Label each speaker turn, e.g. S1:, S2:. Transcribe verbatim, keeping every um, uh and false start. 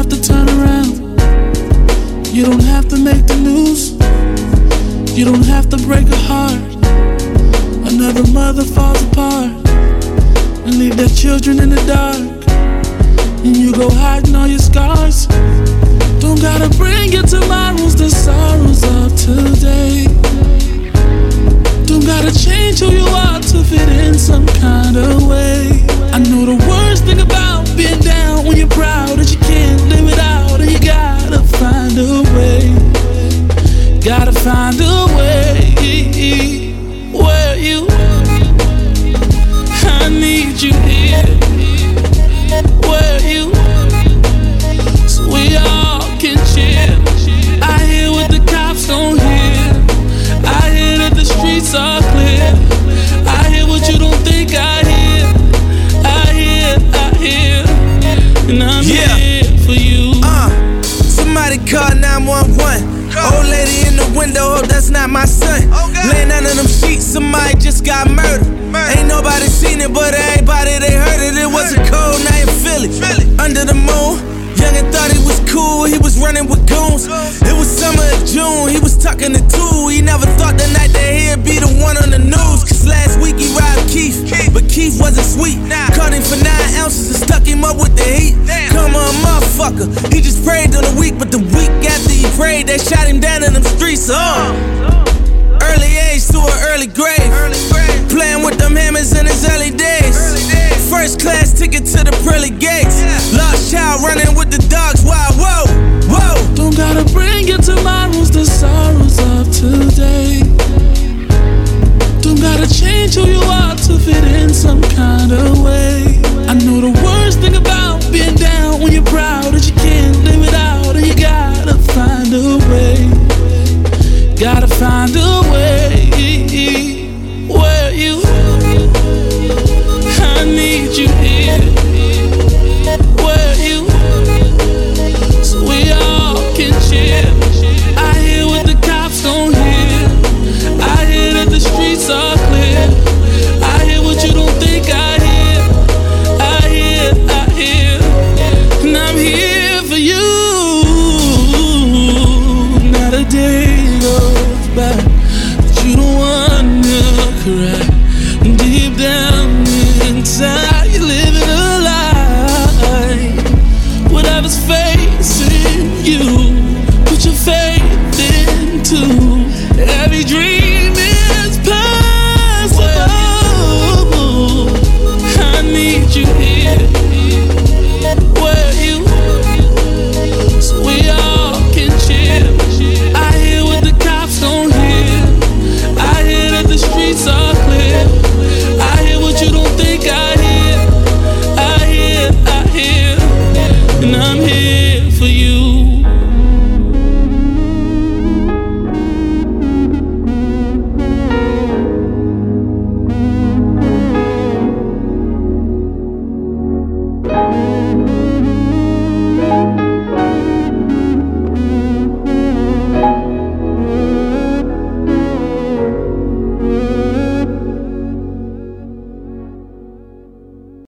S1: have to turn around. You don't have to make the news. You don't have to break a heart. Another mother falls apart and leave their children in the dark. And you go hiding all your scars. Don't gotta bring your tomorrows, the sorrows of today. Don't gotta change who you are to fit in some kind of way. I know the worst thing about being down when you're proud is you can't live it out, and you gotta find a way. Gotta find a way. Where you? I need you here. Where you? So we all can chill. I hear what the cops don't hear. I hear that the streets are clear. I hear what you don't think I hear. I hear, I hear, and I'm
S2: yeah.
S1: here for you.
S2: Uh, somebody call nine one one. Old lady in the window, hope that's not my son. Okay. Laying under them sheets, somebody just got murdered. Murder. Ain't nobody seen it, but everybody they heard it. It was a cold night in Philly, Philly. Under the moon. Youngin' thought he was cool, he was running with goons. It was summer of June, he was talking to two. He never thought the night that he'd be the one on the news. Cause last week he robbed Keith, but Keith wasn't sweet. Caught him for nine ounces and stuck him up with the heat. Come on, motherfucker, he just prayed on the week. But the week after he prayed, they shot him down in them streets. Oh, early age to an early grave. Playing with them hammers in his early days. First class ticket to the pearly gates. Lost child running